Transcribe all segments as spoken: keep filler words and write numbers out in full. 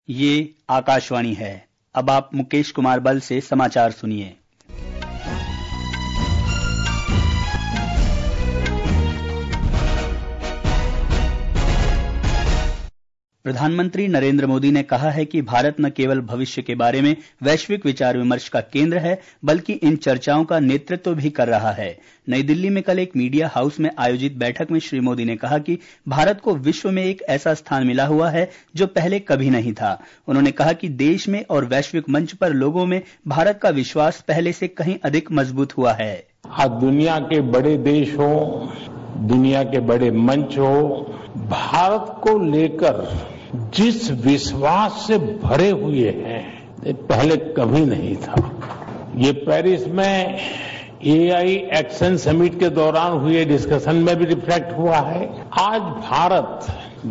ये आकाशवाणी है। अब आप मुकेश कुमार बल से समाचार सुनिए। प्रधानमंत्री नरेंद्र मोदी ने कहा है कि भारत न केवल भविष्य के बारे में वैश्विक विचार विमर्श का केंद्र है, बल्कि इन चर्चाओं का नेतृत्व भी कर रहा है। नई दिल्ली में कल एक मीडिया हाउस में आयोजित बैठक में श्री मोदी ने कहा कि भारत को विश्व में एक ऐसा स्थान मिला हुआ है जो पहले कभी नहीं था। उन्होंने कहा कि देश में और वैश्विक मंच पर लोगों में भारत का विश्वास पहले से कहीं अधिक मजबूत हुआ है। आज दुनिया के बड़े देश हो, दुनिया के बड़े मंच हो, भारत को लेकर जिस विश्वास से भरे हुए हैं, ये पहले कभी नहीं था। ये पेरिस में एआई एक्शन समिट के दौरान हुए डिस्कशन में भी रिफ्लेक्ट हुआ है। आज भारत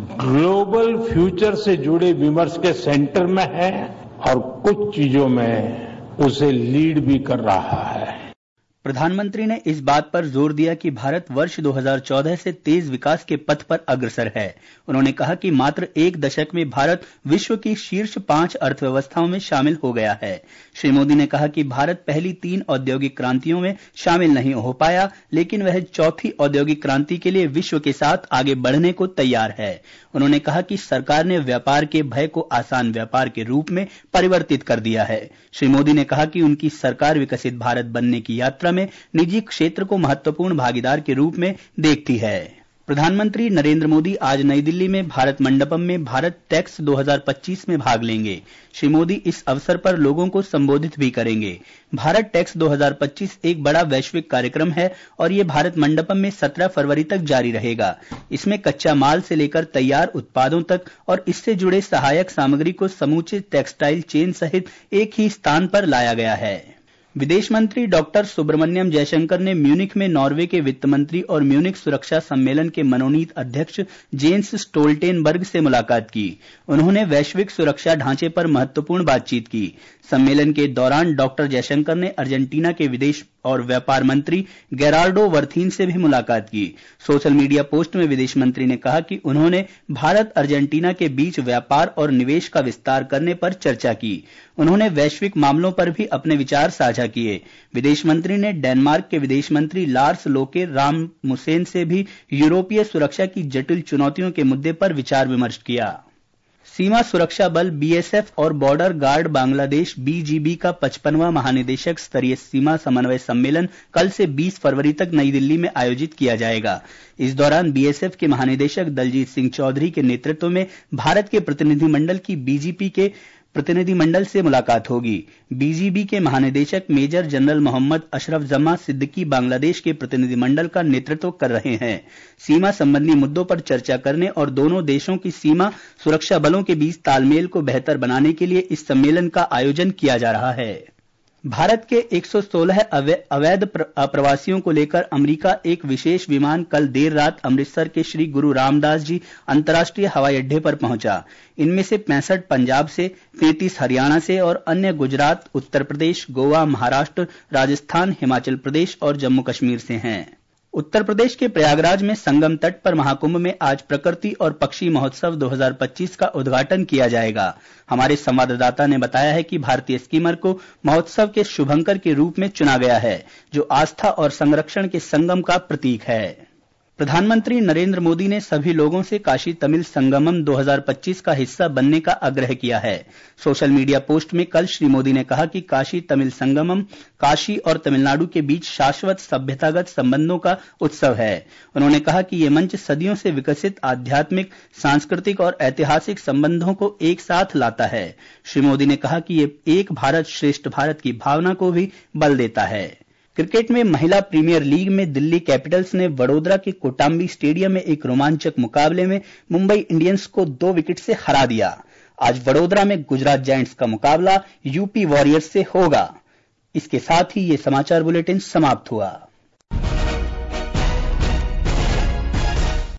ग्लोबल फ्यूचर से जुड़े विमर्श के सेंटर में है और कुछ चीजों में उसे लीड भी कर रहा है। प्रधानमंत्री ने इस बात पर जोर दिया कि भारत वर्ष दो हज़ार चौदह से तेज विकास के पथ पर अग्रसर है। उन्होंने कहा कि मात्र एक दशक में भारत विश्व की शीर्ष पांच अर्थव्यवस्थाओं में शामिल हो गया है। श्री मोदी ने कहा कि भारत पहली तीन औद्योगिक क्रांतियों में शामिल नहीं हो पाया, लेकिन वह चौथी औद्योगिक क्रांति के लिए विश्व के साथ आगे बढ़ने को तैयार है। उन्होंने कहा कि सरकार ने व्यापार के भय को आसान व्यापार के रूप में परिवर्तित कर दिया है। श्री मोदी ने कहा कि उनकी सरकार विकसित भारत बनने की यात्रा में निजी क्षेत्र को महत्वपूर्ण भागीदार के रूप में देखती है। प्रधानमंत्री नरेंद्र मोदी आज नई दिल्ली में भारत मंडपम में भारत टेक्स दो हज़ार पच्चीस में भाग लेंगे। श्री मोदी इस अवसर पर लोगों को संबोधित भी करेंगे। भारत टेक्स दो हज़ार पच्चीस एक बड़ा वैश्विक कार्यक्रम है और ये भारत मंडपम में सत्रह फरवरी तक जारी रहेगा। इसमें कच्चा माल से लेकर तैयार उत्पादों तक और इससे जुड़े सहायक सामग्री को समूचे टेक्सटाइल चेन सहित एक ही स्थान पर लाया गया है। विदेश मंत्री डॉक्टर सुब्रमण्यम जयशंकर ने म्यूनिख में नॉर्वे के वित्त मंत्री और म्यूनिख सुरक्षा सम्मेलन के मनोनीत अध्यक्ष जेन्स स्टोल्टेनबर्ग से मुलाकात की। उन्होंने वैश्विक सुरक्षा ढांचे पर महत्वपूर्ण बातचीत की। सम्मेलन के दौरान डॉक्टर जयशंकर ने अर्जेंटीना के विदेश और व्यापार मंत्री गेराल्डो वर्थीन से भी मुलाकात की। सोशल मीडिया पोस्ट में विदेश मंत्री ने कहा कि उन्होंने भारत अर्जेंटीना के बीच व्यापार और निवेश का विस्तार करने पर चर्चा की। उन्होंने वैश्विक मामलों पर भी अपने विचार साझा किए। विदेश मंत्री ने डेनमार्क के विदेश मंत्री लार्स लोके रासमुसेन से भी यूरोपीय सुरक्षा की जटिल चुनौतियों के मुद्दे पर विचार विमर्श किया। सीमा सुरक्षा बल बीएसएफ और बॉर्डर गार्ड बांग्लादेश बीजीबी का पचपनवां महानिदेशक स्तरीय सीमा समन्वय सम्मेलन कल से बीस फरवरी तक नई दिल्ली में आयोजित किया जाएगा। इस दौरान बीएसएफ के महानिदेशक दलजीत सिंह चौधरी के नेतृत्व में भारत के प्रतिनिधिमंडल की बीजीपी के प्रतिनिधिमंडल से मुलाकात होगी। बीजीबी के महानिदेशक मेजर जनरल मोहम्मद अशरफ जमा सिद्दीकी बांग्लादेश के प्रतिनिधिमंडल का नेतृत्व कर रहे हैं। सीमा संबंधी मुद्दों पर चर्चा करने और दोनों देशों की सीमा सुरक्षा बलों के बीच तालमेल को बेहतर बनाने के लिए इस सम्मेलन का आयोजन किया जा रहा है। भारत के एक सौ सोलह अवैध प्रवासियों को लेकर अमेरिका एक विशेष विमान कल देर रात अमृतसर के श्री गुरु रामदास जी अंतर्राष्ट्रीय हवाई अड्डे पर पहुंचा। इनमें से पैंसठ पंजाब से, तैंतीस हरियाणा से और अन्य गुजरात, उत्तर प्रदेश, गोवा, महाराष्ट्र, राजस्थान, हिमाचल प्रदेश और जम्मू कश्मीर से हैं। उत्तर प्रदेश के प्रयागराज में संगम तट पर महाकुंभ में आज प्रकृति और पक्षी महोत्सव दो हज़ार पच्चीस का उद्घाटन किया जाएगा। हमारे संवाददाता ने बताया है कि भारतीय स्कीमर को महोत्सव के शुभंकर के रूप में चुना गया है, जो आस्था और संरक्षण के संगम का प्रतीक है। प्रधानमंत्री नरेंद्र मोदी ने सभी लोगों से काशी तमिल संगमम दो हज़ार पच्चीस का हिस्सा बनने का आग्रह किया है। सोशल मीडिया पोस्ट में कल श्री मोदी ने कहा कि काशी तमिल संगमम काशी और तमिलनाडु के बीच शाश्वत सभ्यतागत संबंधों का उत्सव है। उन्होंने कहा कि ये मंच सदियों से विकसित आध्यात्मिक, सांस्कृतिक और ऐतिहासिक संबंधों को एक साथ लाता है। श्री मोदी ने कहा कि ये एक भारत श्रेष्ठ भारत की भावना को भी बल देता है। क्रिकेट में महिला प्रीमियर लीग में दिल्ली कैपिटल्स ने वडोदरा के कोटाम्बी स्टेडियम में एक रोमांचक मुकाबले में मुंबई इंडियंस को दो विकेट से हरा दिया। आज वडोदरा में गुजरात जायंट्स का मुकाबला यूपी वॉरियर्स से होगा। इसके साथ ही ये समाचार बुलेटिन समाप्त हुआ।